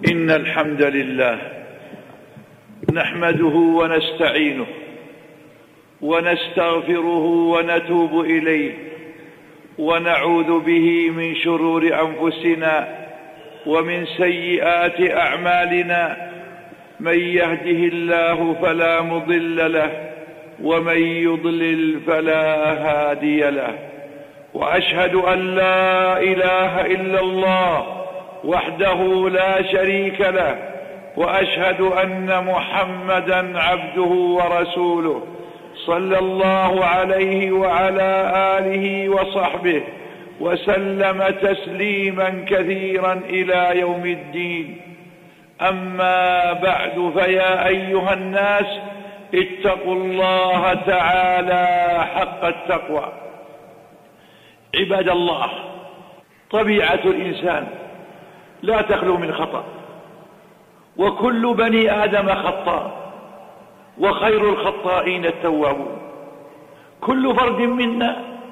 إن الحمد لله نحمده ونستعينه ونستغفره ونتوب إليه ونعوذ به من شرور أنفسنا ومن سيئات أعمالنا. من يهده الله فلا مضل له ومن يضلل فلا هادي له، وأشهد أن لا إله إلا الله وحده لا شريك له، وأشهد أن محمدا عبده ورسوله صلى الله عليه وعلى آله وصحبه وسلم تسليما كثيرا إلى يوم الدين. أما بعد، فيا أيها الناس اتقوا الله تعالى حق التقوى. عباد الله، طبيعة الإنسان لا تخلو من خطأ، وكل بني آدم خطاء، وخير الخطائين التوابون. كل فرد منا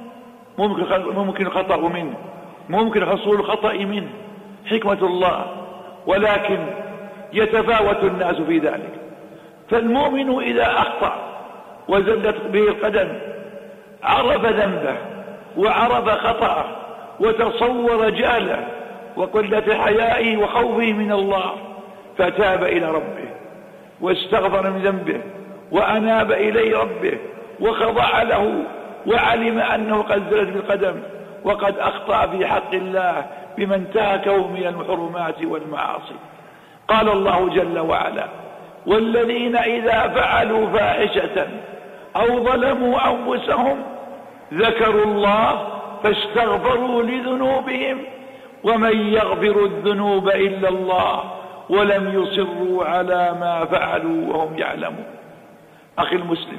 ممكن الخطأ منه، ممكن حصول الخطأ منه، حكمة الله، ولكن يتفاوت الناس في ذلك. فالمؤمن إذا أخطأ وزلت به القدم عرف ذنبه وعرف خطأه وتصور جهله وقلة حيائه وخوفه من الله، فتاب إلى ربه واستغفر من ذنبه وأناب إليه ربه وخضع له، وعلم أنه قد زلت بالقدم وقد أخطأ في حق الله بما انتهكه من المحرمات والمعاصي. قال الله جل وعلا: والذين إذا فعلوا فاحشة أو ظلموا أنفسهم ذكروا الله فاستغفروا لذنوبهم ومن يغفر الذنوب إلا الله ولم يصروا على ما فعلوا وهم يعلمون. أخي المسلم،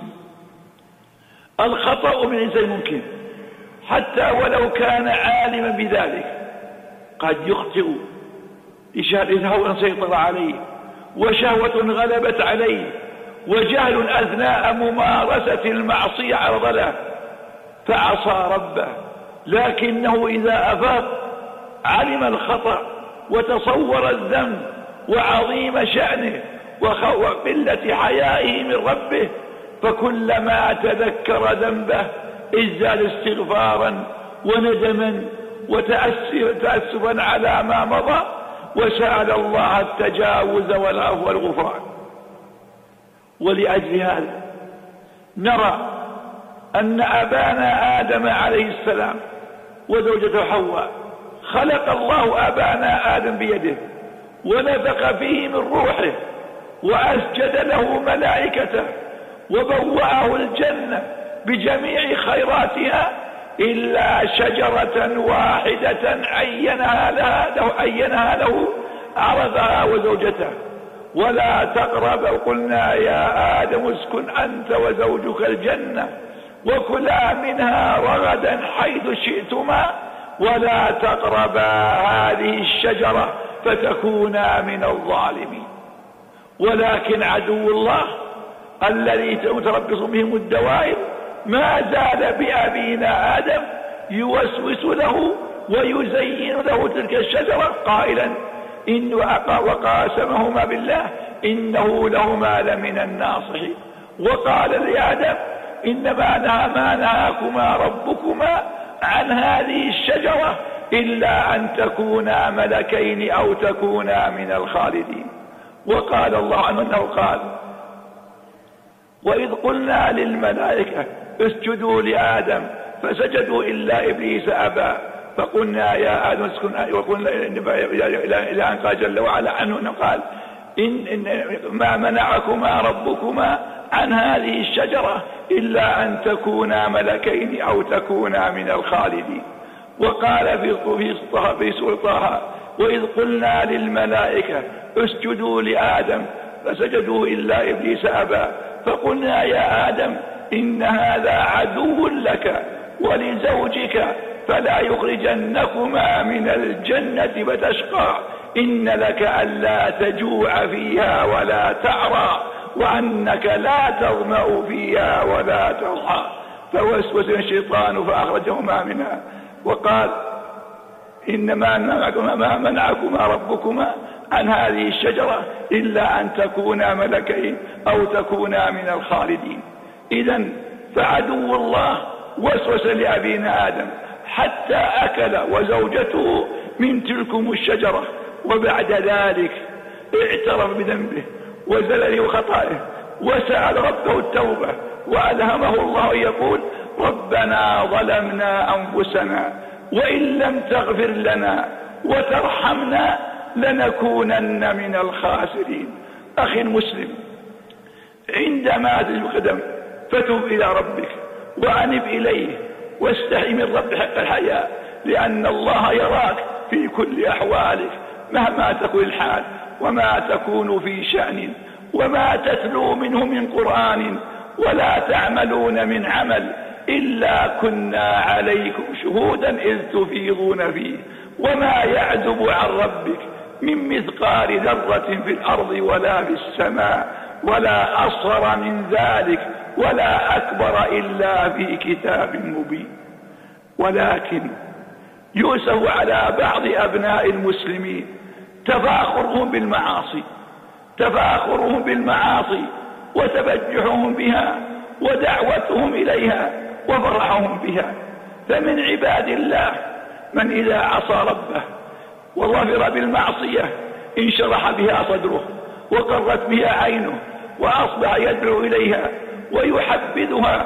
الخطأ من الإنسان ممكن حتى ولو كان عالما بذلك، قد يخطئ إذا هو سيطر عليه وشهوة غلبت عليه وجهل أثناء ممارسة المعصية عرض له فعصى ربه، لكنه إذا أفاق علم الخطأ وتصور الذنب وعظيم شأنه وقلة حيائه من ربه، فكلما تذكر ذنبه ازداد استغفارا وندما وتأسفا على ما مضى، وسأل الله التجاوز والعفو والغفران. ولأجل هذا نرى أن أبانا آدم عليه السلام وزوجته حواء خلق الله أبانا آدم بيده ونفخ فيه من روحه وأسجد له ملائكته وبوأه الجنة بجميع خيراتها إلا شجرة واحدة عينها له عرضها وزوجته: ولا تقرب. قلنا يا آدم اسكن أنت وزوجك الجنة وكلا منها رغدا حيث شئتما ولا تقربا هذه الشجرة فتكونا من الظالمين. ولكن عدو الله الذي متربص بهم الدوائر ما زال بأبينا آدم يوسوس له ويزين له تلك الشجرة قائلا وقاسمهما بالله إنه لهما لمن الناصحين. وقال لآدم: إنما ما نهاكما ربكما عن هذه الشجرة إلا أن تكونا ملكين أو تكونا من الخالدين. وقال الله عنه أنه قال: وإذ قلنا للملائكة اسجدوا لآدم فسجدوا إلا إبليس أبى فقلنا يا آدم اسكن، وقلنا إلى أن قال جل وعلا عنه قال: إن ما منعكما ربكما عن هذه الشجرة إلا أن تكونا ملكين أو تكونا من الخالدين. وقال في سورة طه: وإذ قلنا للملائكة اسجدوا لآدم فسجدوا إلا إبليس أبى فقلنا يا آدم إن هذا عدو لك ولزوجك فلا يخرجنكما من الجنة فتشقى إن لك ألا تجوع فيها ولا تعرى وأنك لا تظمأ فيها ولا تضحى فوسوس الشيطان فأخرجهما منها وقال: إنما منعكما ربكما عن هذه الشجرة إلا أن تكونا ملكين أو تكونا من الخالدين. إذن فعدو الله وسوس لأبينا آدم حتى أكل وزوجته من تلكم الشجرة، وبعد ذلك اعترف بذنبه وزلل وخطائه وسأل ربه التوبة، وألهمه الله يقول: ربنا ظلمنا أنفسنا وإن لم تغفر لنا وترحمنا لنكونن من الخاسرين. أخي المسلم، عندما تقدم فتب إلى ربك وأنب إليه واستحي من رب حق الحياء، لأن الله يراك في كل أحوالك مهما تكون الحال وما تكون في شأن وما تتلو منه من قرآن ولا تعملون من عمل إلا كنا عليكم شهودا إذ تفيضون فيه وما يعزب عن ربك من مثقال ذرة في الأرض ولا في السماء ولا أصغر من ذلك ولا أكبر إلا في كتاب مبين. ولكن يؤسف على بعض أبناء المسلمين تفاخرهم بالمعاصي وتبجحهم بها ودعوتهم إليها وفرحهم بها. فمن عباد الله من إذا عصى ربه وظفر بالمعصية انشرح بها صدره وقرت بها عينه وأصبح يدعو إليها ويحبذها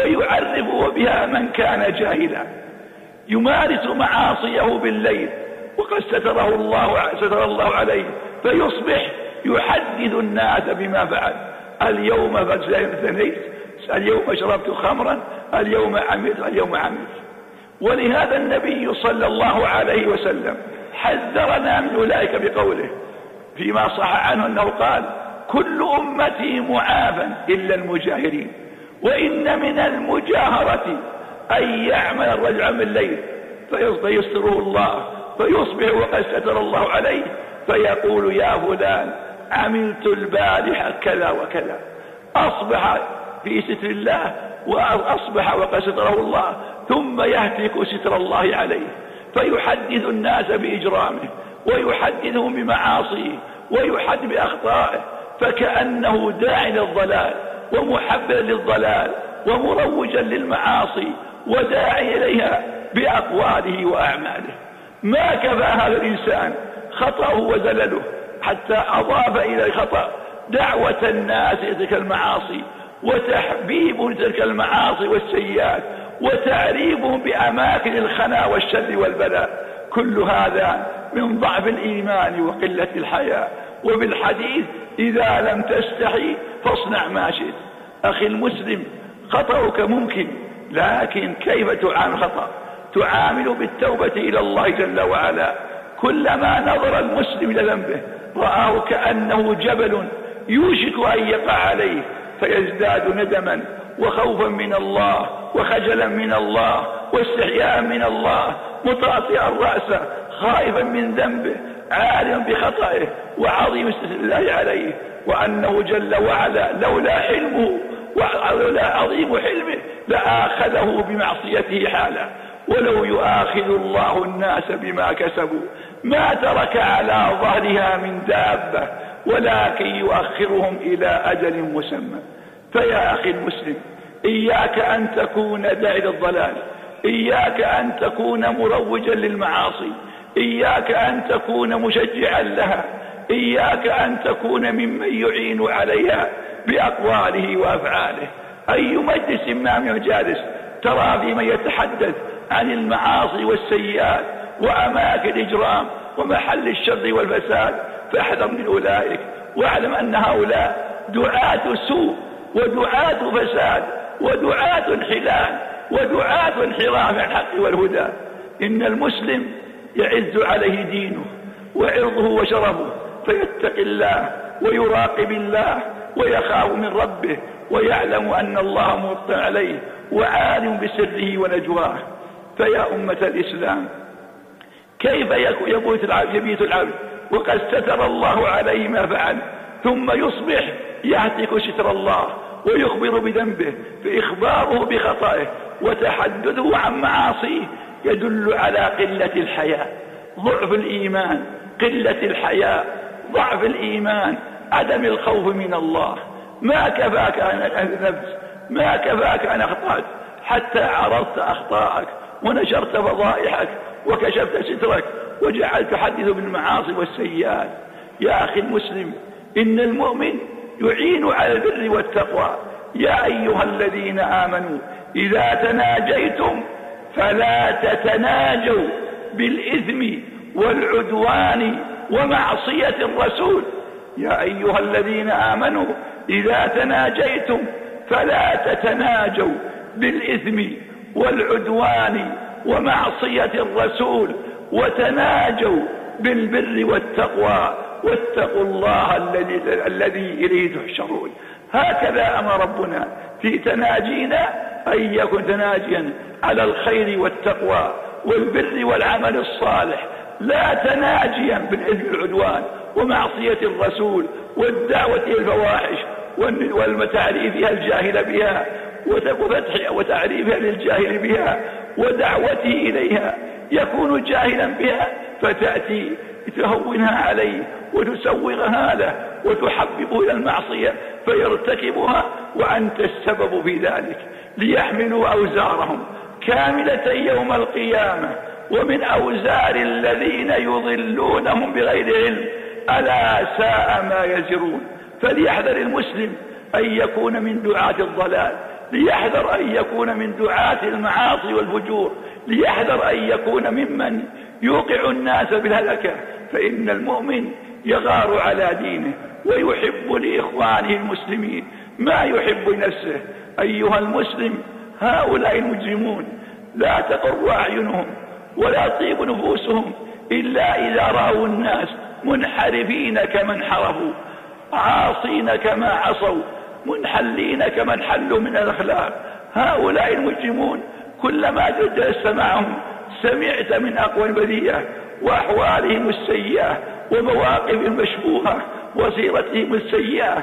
ويعرف بها من كان جاهلا، يمارس معاصيه بالليل وقد ستر الله عليه، فيصبح يحدث الناس بما فعل: اليوم زنيت، اليوم شربت خمرا، اليوم عملت. ولهذا النبي صلى الله عليه وسلم حذرنا من أولئك بقوله فيما صح عنه أنه قال: كل أمتي معافى إلا المجاهرين، وإن من المجاهرة أن يعمل الرجل عمل الليل فيستره الله فيصبح وقد ستر الله عليه، فيقول: يا فلان عملت البارحة كذا وكذا، أصبح في ستر الله وأصبح وقد ستره الله، ثم يهتك ستر الله عليه فيحدث الناس بإجرامه ويحدثهم بمعاصيه ويحدث بأخطائه، فكأنه داعي للضلال ومحبب للضلال ومروجا للمعاصي وداعي إليها بأقواله وأعماله. ما كفى هذا الإنسان خطأه وزلله حتى أضاف إلى الخطأ دعوة الناس إلى تلك المعاصي وتحبيب تلك المعاصي والسيئات وتعريبهم بأماكن الخنا والشر والبلاء. كل هذا من ضعف الإيمان وقلة الحياء. وبالحديث: إذا لم تستحي فاصنع ما شئت. أخي المسلم، خطأك ممكن، لكن كيف تعامل خطأ؟ تعامل بالتوبة إلى الله جل وعلا. كلما نظر المسلم إلى ذنبه رآه كأنه جبل يوشك أن يقع عليه، فيزداد ندما وخوفا من الله وخجلا من الله واستحياء من الله، مطاطئا رأسه خائفا من ذنبه عالما بخطئه وعظيم استثناء الله عليه، وأنه جل وعلا لولا حلمه ولولا عظيم حلمه لآخذه بمعصيته حالا. ولو يؤاخذ الله الناس بما كسبوا ما ترك على ظهرها من دابة ولكن يؤخرهم إلى أجل مسمى. فيا أخي المسلم، إياك أن تكون داعي للضلال، إياك أن تكون مروجا للمعاصي، إياك أن تكون مشجعا لها، إياك أن تكون ممن يعين عليها بأقواله وأفعاله. أي مجلس ما من مجالس ترى في من يتحدث عن المعاصي والسيئات وأماكن الإجرام ومحل الشر والفساد، فاحذر من أولئك، واعلم أن هؤلاء دعاة سوء ودعاة فساد ودعاة انحلال ودعاة انحراف عن الحق والهدى. إن المسلم يعز عليه دينه وعرضه وشرفه، فيتقي الله ويراقب الله ويخاف من ربه ويعلم أن الله مطلع عليه وعالم بسره ونجواه. فيا أمة الإسلام، كيف يبيت العبد وقد ستر الله عليه ما فعل، ثم يصبح يهتك ستر الله ويخبر بذنبه، فإخباره بخطئه وتحدثه عن معاصيه يدل على قلة الحياء، ضعف الإيمان، قلة الحياء، ضعف الإيمان، عدم الخوف من الله. ما كفاك عن النفس، ما كفاك عن أخطأك حتى عرضت أخطاءك ونشرت فضائحك وكشفت سترك وجعلت تحدث بالمعاصي والسيئات. يا أخي المسلم، إن المؤمن يعين على البر والتقوى. يا أيها الذين آمنوا إذا تناجيتم فلا تتناجوا بالإثم والعدوان ومعصية الرسول. يا أيها الذين آمنوا إذا تناجيتم فلا تتناجوا بالإثم والعدوان ومعصية الرسول وتناجوا بالبر والتقوى واتقوا الله الذي إليه تحشرون. هكذا أمر ربنا في تناجينا أن يكون تناجيا على الخير والتقوى والبر والعمل الصالح، لا تناجيا بالإثم والعدوان ومعصية الرسول والدعوة إلى الفواحش والتعريفها الجاهل بها وتعريفها للجاهل بها ودعوته إليها. يكون جاهلا بها فتأتي تهونها عليه وتسوغها له وتحببه إلى المعصية فيرتكبها وأنت السبب في ذلك. ليحملوا أوزارهم كاملة يوم القيامة ومن أوزار الذين يضلونهم بغير علم ألا ساء ما يزرون. فليحذر المسلم أن يكون من دعاة الضلال، ليحذر أن يكون من دعاة المعاصي والفجور، ليحذر أن يكون ممن يوقع الناس بالهلكة. فإن المؤمن يغار على دينه ويحب لإخوانه المسلمين ما يحب لنفسه. أيها المسلم، هؤلاء المجرمون لا تقر أعينهم ولا تطيب نفوسهم إلا إذا رأوا الناس منحرفين كما انحرفوا، عاصين كما عصوا، منحلين كما انحلوا من الأخلاق. هؤلاء المجرمون كلما جلست معهم سمعت من أقوى البذيئة وأحوالهم السيئة ومواقفهم المشبوهة وسيرتهم السيئة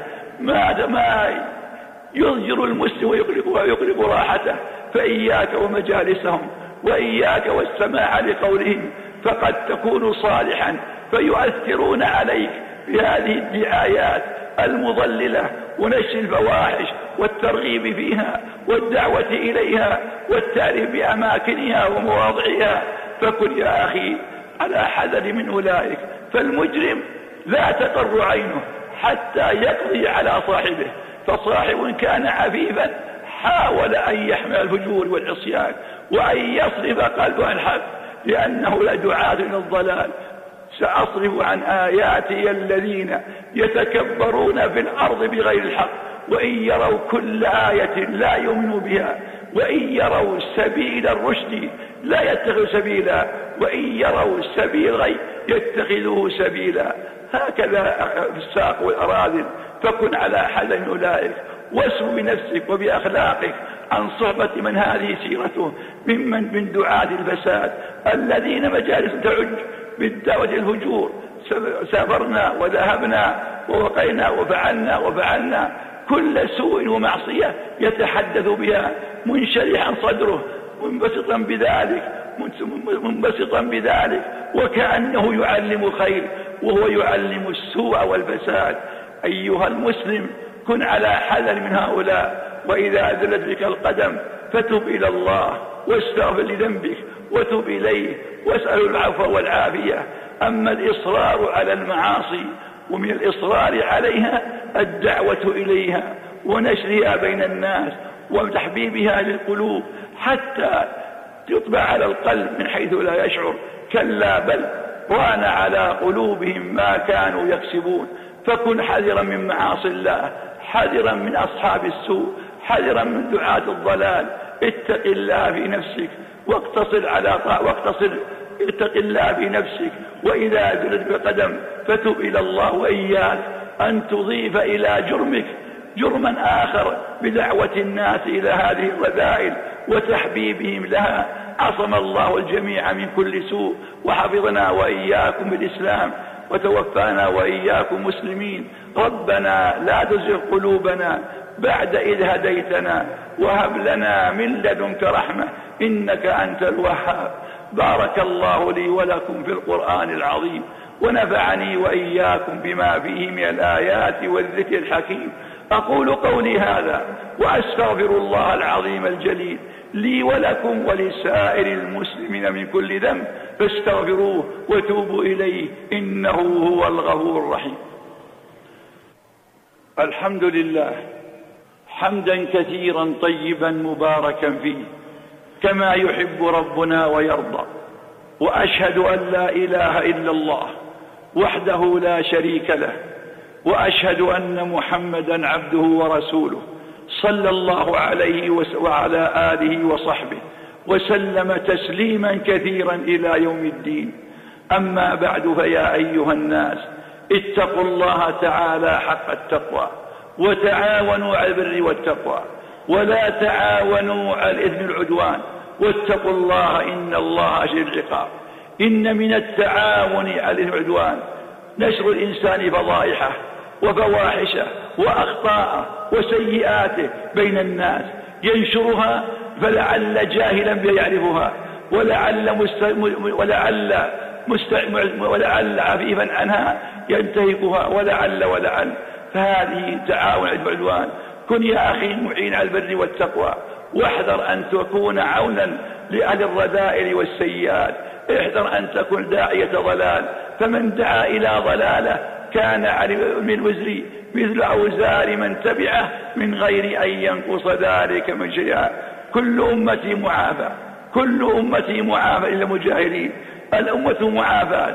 ما يضجر المسلم ويقلق راحته. فإياك ومجالسهم وإياك والسماع لقولهم، فقد تكون صالحا فيؤثرون عليك بهذه الدعايات المضللة ونشر الفواحش والترغيب فيها والدعوة إليها والتعريف بأماكنها ومواضعها. فكن يا أخي على حذر من أولئك. فالمجرم لا تقر عينه حتى يقضي على صاحبه. فصاحب كان عفيفا حاول أن يحمل الفجور والعصيان وأن يصرف قلبه عن الحق لأنه لدعاة إلى الضلال. سأصرف عن آياتي الذين يتكبرون في الأرض بغير الحق وإن يروا كل آية لا يؤمنوا بها وإن يروا سبيل الرشد لا يتخذوا سبيلا وإن يروا سبيل الغي يتخذوه سبيلا. هكذا في الساق والأراذل. فكن على حذر من أولئك واسم بنفسك وبأخلاقك عن صحبة من هذه سيرته من دعاة الفساد الذين مجالس تعج بالدعوة الفجور. سافرنا وذهبنا ووقينا وفعلنا كل سوء ومعصية يتحدث بها منشرحا صدره منبسطا بذلك وكأنه يعلم خير وهو يعلم السوء والفساد. أيها المسلم، كن على حذر من هؤلاء. وإذا زلت بك القدم فتب إلى الله واستغفر لذنبك وتب إليه واسأل العفو والعافية. أما الإصرار على المعاصي ومن الإصرار عليها الدعوة إليها ونشرها بين الناس وتحبيبها للقلوب حتى يطبع على القلب من حيث لا يشعر. كلا بل ران على قلوبهم ما كانوا يكسبون. فكن حذرا من معاصي الله، حذرا من أصحاب السوء، حذرا من دعاة الضلال. اتق الله في نفسك اتق الله في نفسك. وإذا زلت بقدم فتب إلى الله. وإياك أن تضيف إلى جرمك جرما آخر بدعوة الناس إلى هذه الرذائل وتحبيبهم لها. عصم الله الجميع من كل سوء وحفظنا وإياكم بالإسلام وتوفانا وإياكم مسلمين. ربنا لا تزغ قلوبنا بعد إذ هديتنا وهب لنا من لدنك رحمة إنك أنت الوهاب. بارك الله لي ولكم في القرآن العظيم ونفعني وإياكم بما فيه من الآيات والذكر الحكيم. أقول قولي هذا وأستغفر الله العظيم الجليل لي ولكم ولسائر المسلمين من كل ذنب فاستغفروه وتوبوا إليه إنه هو الغفور الرحيم. الحمد لله حمدا كثيرا طيبا مباركا فيه كما يحب ربنا ويرضى، وأشهد أن لا إله إلا الله وحده لا شريك له، وأشهد أن محمدا عبده ورسوله صلى الله عليه وعلى آله وصحبه وسلم تسليما كثيرا إلى يوم الدين. أما بعد، فيا أيها الناس اتقوا الله تعالى حق التقوى وتعاونوا على البر والتقوى ولا تعاونوا على الإثم والعدوان، واتقوا الله إن الله شديد العقاب. إن من التعاون على الإثم والعدوان نشر الإنسان فضائحه وفواحشه وأخطاءه وسيئاته بين الناس، ينشرها فلعل جاهلا يعرفها ولعل عفيفا عنها ينتهكها ولعل فهذه تعاون على العدوان. كن يا أخي معين على البر والتقوى، واحذر أن تكون عونا لأهل الرذائل والسيئات، احذر أن تكون داعية ضلال، فمن دعا إلى ضلاله كان من وزري مثل أوزار من تبعه من غير أن ينقص ذلك من شيئا. كل أمتي معافى إلا المجاهرين. الأمة معافاة،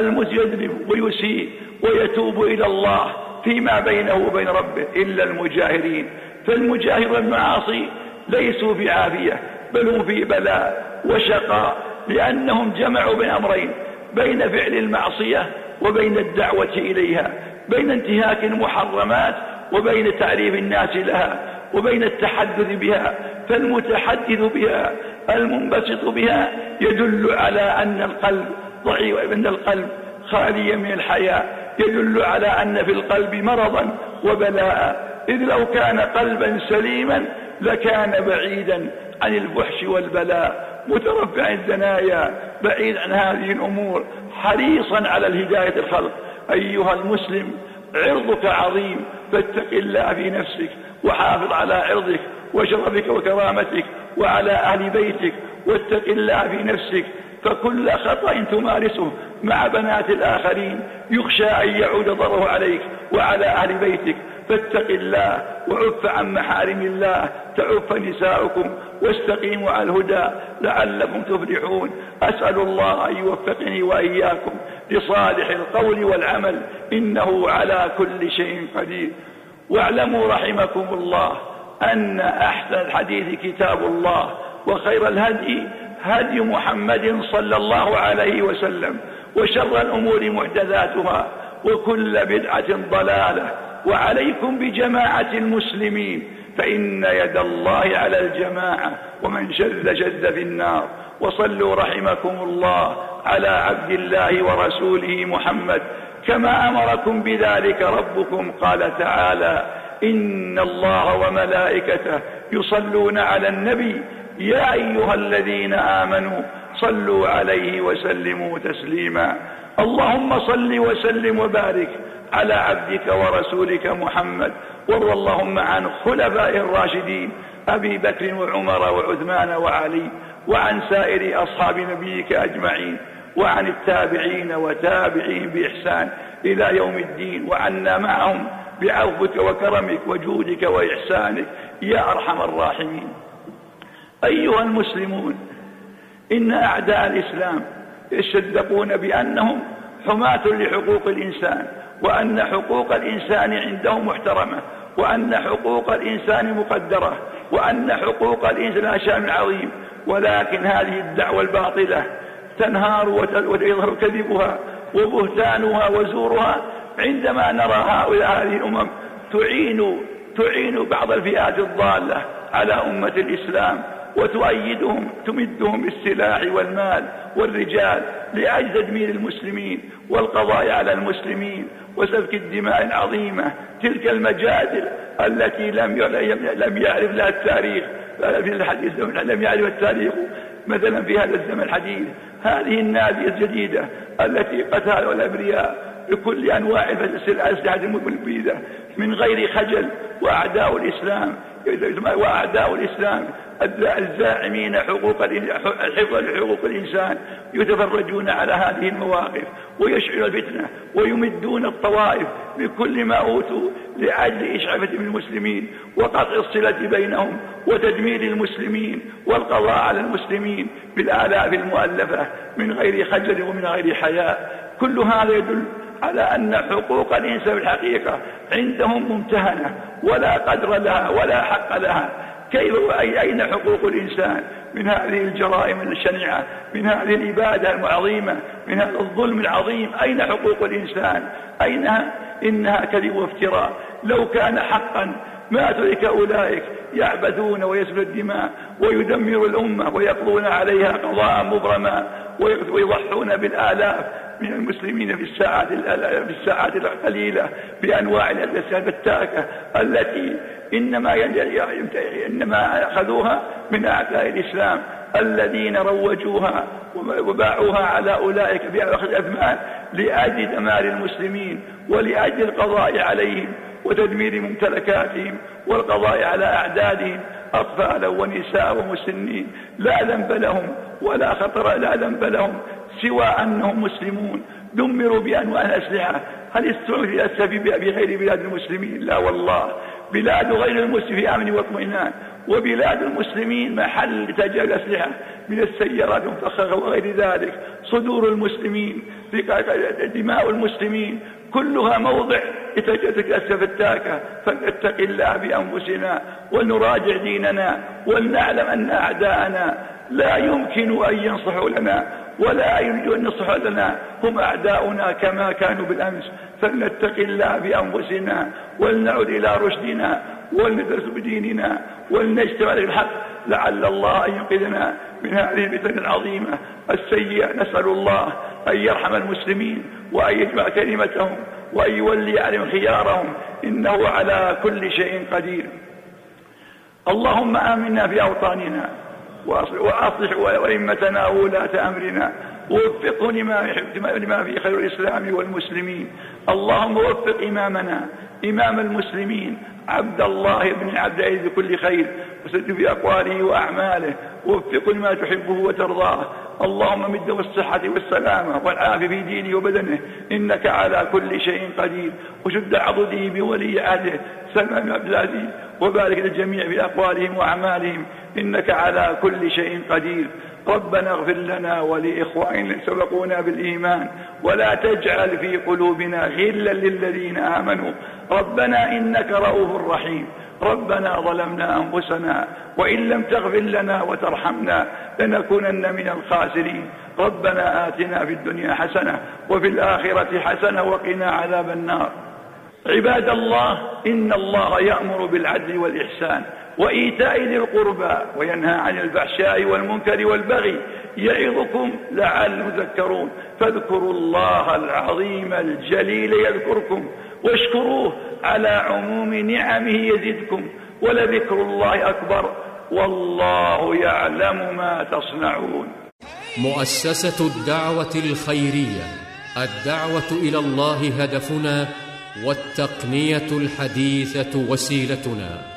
المذنب ويسيء ويتوب إلى الله فيما بينه وبين ربه إلا المجاهرين. فالمجاهر المعاصي ليسوا في عافية بل هم في بلاء وشقاء، لأنهم جمعوا بين أمرين: بين فعل المعصية وبين الدعوة إليها، بين انتهاك المحرمات وبين تعريف الناس لها، وبين التحدث بها. فالمتحدث بها المنبسط بها يدل على أن القلب ضعيف، أن القلب خالي من الحياء، يدل على أن في القلب مرضا وبلاء، إذ لو كان قلبا سليما لكان بعيدا عن الفحش والبلاء، مترفع الدنايا، بعيد عن هذه الأمور، حريصا على الهداية الخلق. أيها المسلم، عرضك عظيم، فاتق الله في نفسك وحافظ على عرضك وشرفك وكرامتك وعلى أهل بيتك، واتق الله في نفسك، فكل خطأ تمارسه مع بنات الآخرين يخشى أن يعود ضرره عليك وعلى أهل بيتك. فاتق الله وعف عن محارم الله تعف نساؤكم، واستقيموا على الهدى لعلكم تفلحون. أسأل الله أن يوفقني وإياكم لصالح القول والعمل، إنه على كل شيء قدير. واعلموا رحمكم الله أن أحسن الحديث كتاب الله، وخير الهدي هدي محمد صلى الله عليه وسلم، وشر الأمور محدثاتها، وكل بدعة ضلالة. وعليكم بجماعة المسلمين، فإن يد الله على الجماعة، ومن شذ في النار. وصلوا رحمكم الله على عبد الله ورسوله محمد كما أمركم بذلك ربكم. قال تعالى: إن الله وملائكته يصلون على النبي يا أيها الذين آمنوا صلوا عليه وسلموا تسليما. اللهم صل وسلم وبارك على عبدك ورسولك محمد، وارض اللهم عن خلفائه الراشدين أبي بكر وعمر وعثمان وعلي، وعن سائر أصحاب نبيك أجمعين، وعن التابعين وتابعين بإحسان إلى يوم الدين، وعنا معهم بعفوك وكرمك وجودك وإحسانك يا أرحم الراحمين. أيها المسلمون، إن أعداء الإسلام يصدقون بأنهم حماة لحقوق الإنسان، وأن حقوق الإنسان عندهم محترمة، وأن حقوق الإنسان مقدرة، وأن حقوق الإنسان لها شأن عظيم. ولكن هذه الدعوة الباطلة تنهار ويظهر كذبها وبهتانها وزورها عندما نرى هؤلاء هذه الأمم تعين بعض الفئات الضالة على أمة الإسلام، وتؤيدهم، تمدهم بالسلاح والمال والرجال لأجل تدمير المسلمين والقضاء على المسلمين وسفك الدماء العظيمة. تلك المجادل التي لم يعرف لها التاريخ، في الحديث لم يعرف التاريخ مثلا في هذا الزمن الحديث هذه النادية الجديدة التي قتلوا الأبرياء بكل أنواع الأسلحة المبيدة من غير خجل، وأعداء الإسلام الزاعمين حفظ لحقوق الإنسان يتفرجون على هذه المواقف ويشعلون الفتنة ويمدون الطوائف بكل ما أوتوا لأجل إشعافة المسلمين وقطع الصلة بينهم وتدمير المسلمين والقضاء على المسلمين بالآلاف المؤلفة من غير خجل ومن غير حياء. كل هذا يدل على أن حقوق الإنسان في الحقيقة عندهم ممتهنة ولا قدر لها ولا حق لها. كيف أين حقوق الإنسان من هذه الجرائم الشنيعة، من هذه الإبادة العظيمة، من هذا الظلم العظيم؟ أين حقوق الإنسان؟ أينها؟ إنها كذب وافتراء. لو كان حقا ما ترك أولئك يعبثون ويسفك الدماء ويدمر الأمة ويقضون عليها قضاء مبرما ويضحون بالآلاف من المسلمين في الساعات القليلة بأنواع الأسلحة الفتاكة التي إنما أخذوها من أعداء الإسلام الذين روجوها وباعوها على أولئك بأخذ أثمان لأجل دمار المسلمين ولأجل القضاء عليهم وتدمير ممتلكاتهم والقضاء على أعدادهم أطفالا ونساء ومسنين لا ذنب لهم ولا خطر لا ذنب لهم سوى أنهم مسلمون دمروا بأنواع الأسلحة. هل استعمل بغير بلاد المسلمين؟ لا والله، بلاد غير المسلمين في أمن واطمئنان، وبلاد المسلمين محل لتجار الأسلحة من السيارات المفخخة وغير ذلك. صدور المسلمين، دماء المسلمين كلها موضع لتجارة الأسلحة الفتاكة. فلنتق الله بأنفسنا ونراجع ديننا ولنعلم أن أعداءنا لا يمكن أن ينصحوا لنا ولا يريدون أن ينصحوا لنا، هم أعداؤنا كما كانوا بالأمس. فلنتق الله بأنفسنا ولنعد إلى رشدنا ولندرس بديننا ولنجتمع الحق لعل الله أن ينقذنا من هذه الفتن العظيمة السيئة. نسأل الله أن يرحم المسلمين وأن يجمع كلمتهم وأن يولي عليهم خيارهم، إنه على كل شيء قدير. اللهم آمنا في أوطاننا وأصلح أئمتنا وولاة أمرنا ووفقه لما في خير الإسلام والمسلمين. اللهم وفق إمامنا إمام المسلمين عبد الله بن عبد العزيز بكل خير وسد في أقواله وأعماله ووفقه لما تحبه وترضاه. اللهم مده بالصحة والسلامة والعافية في دينه وبدنه إنك على كل شيء قدير. وشد عضده بولي عهده سلمان بن عبد العزيز وبارك للجميع في أقوالهم وأعمالهم إنك على كل شيء قدير. ربنا اغفر لنا ولإخواننا سبقونا بالإيمان ولا تجعل في قلوبنا غلا للذين آمنوا ربنا إنك رؤوف رحيم. ربنا ظلمنا أنفسنا وإن لم تغفر لنا وترحمنا لنكونن من الخاسرين. ربنا آتنا في الدنيا حسنة وفي الآخرة حسنة وقنا عذاب النار. عباد الله، إن الله يأمر بالعدل والإحسان وإيتاء ذي القربى وينهى عن الفحشاء والمنكر والبغي يعظكم لعلكم تذكرون. فاذكروا الله العظيم الجليل يذكركم واشكروه على عموم نعمه يزدكم ولذكر الله أكبر والله يعلم ما تصنعون. مؤسسة الدعوة الخيرية، الدعوة إلى الله هدفنا والتقنية الحديثة وسيلتنا.